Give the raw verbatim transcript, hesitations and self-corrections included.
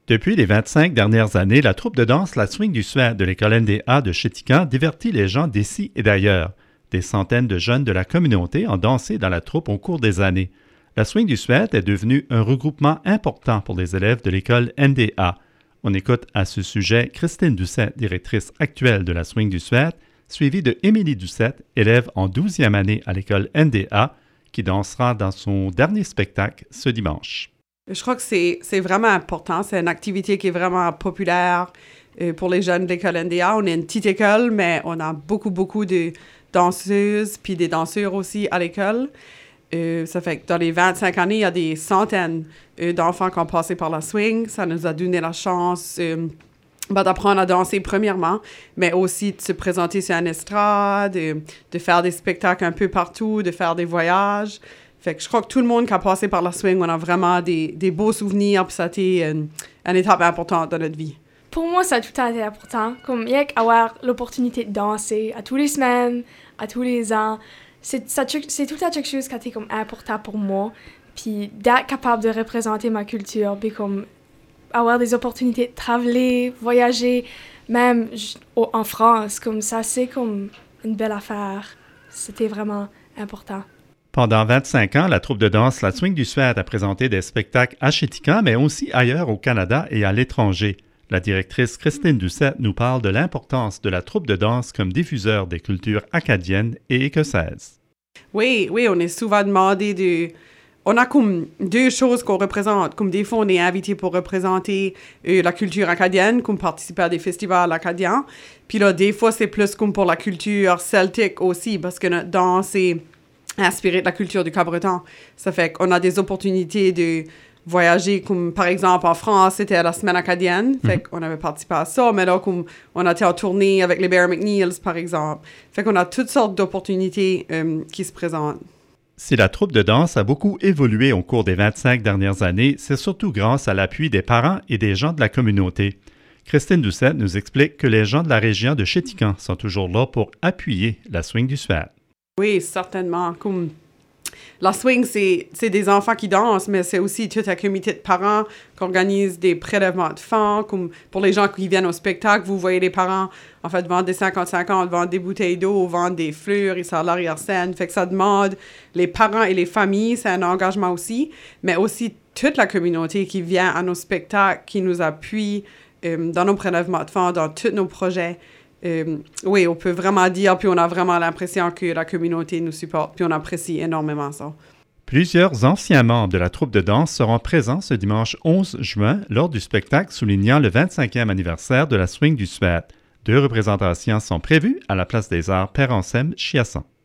Depuis les vingt-cinq dernières années, la troupe de danse La Swing du Suède de l'école N D A de Chéticamp divertit les gens d'ici et d'ailleurs. Des centaines de jeunes de la communauté ont dansé dans la troupe au cours des années. La Swing du Suède est devenue un regroupement important pour les élèves de l'école N D A. On écoute à ce sujet Christine Doucette, directrice actuelle de La Swing du Suède, suivie de Émilie Doucette, élève en douzième année à l'école N D A, qui dansera dans son dernier spectacle ce dimanche. Je crois que c'est, c'est vraiment important. C'est une activité qui est vraiment populaire euh, pour les jeunes de l'école N D A. On est une petite école, mais on a beaucoup, beaucoup de danseuses puis des danseurs aussi à l'école. Euh, ça fait que dans les vingt-cinq années, il y a des centaines euh, d'enfants qui ont passé par la swing. Ça nous a donné la chance euh, ben, d'apprendre à danser premièrement, mais aussi de se présenter sur une estrade, de, de faire des spectacles un peu partout, de faire des voyages. Fait que je crois que tout le monde qui a passé par la swing, on a vraiment des, des beaux souvenirs, puis ça a été une, une étape importante dans notre vie. Pour moi, ça a tout le temps été important. Comme avoir l'opportunité de danser à tous les semaines, à tous les ans, c'est, ça, c'est tout le temps quelque chose qui a été comme important pour moi. Puis d'être capable de représenter ma culture, puis comme avoir des opportunités de travailler, voyager, même en France, comme ça, c'est comme une belle affaire. C'était vraiment important. Pendant vingt-cinq ans, la troupe de danse La Swing du Suède a présenté des spectacles à Chéticamp, mais aussi ailleurs au Canada et à l'étranger. La directrice Christine Doucette nous parle de l'importance de la troupe de danse comme diffuseur des cultures acadiennes et écossaises. Oui, oui, on est souvent demandé de... On a comme deux choses qu'on représente. Comme des fois, on est invité pour représenter euh, la culture acadienne, comme participer à des festivals acadiens. Puis là, des fois, c'est plus comme pour la culture celtique aussi, parce que notre danse est inspirée de la culture du Cabreton. Ça fait qu'on a des opportunités de voyager, comme par exemple en France, c'était la semaine acadienne. Fait qu'on avait participé à ça, mais là, comme on a été en tournée avec les Bear McNeils, par exemple. Fait qu'on a toutes sortes d'opportunités euh, qui se présentent. Si la troupe de danse a beaucoup évolué au cours des vingt-cinq dernières années, c'est surtout grâce à l'appui des parents et des gens de la communauté. Christine Doucette nous explique que les gens de la région de Chéticamp sont toujours là pour appuyer la Swing du Suède. Oui, certainement. Comme la swing, c'est, c'est des enfants qui dansent, mais c'est aussi tout un comité de parents qui organise des prélèvements de fonds. Comme pour les gens qui viennent au spectacle, vous voyez les parents, en fait, vendre des cinquante cinquante, vendre des bouteilles d'eau, vendre des fleurs, ils sont à l'arrière-scène. Fait que ça demande les parents et les familles, c'est un engagement aussi, mais aussi toute la communauté qui vient à nos spectacles, qui nous appuie euh, dans nos prélèvements de fonds, dans tous nos projets. Euh, oui, on peut vraiment dire, puis on a vraiment l'impression que la communauté nous supporte, puis on apprécie énormément ça. Plusieurs anciens membres de la troupe de danse seront présents ce dimanche onze juin lors du spectacle soulignant le vingt-cinquième anniversaire de la Swing du Suède. Deux représentations sont prévues à la Place des Arts Père Anselme Chiasson.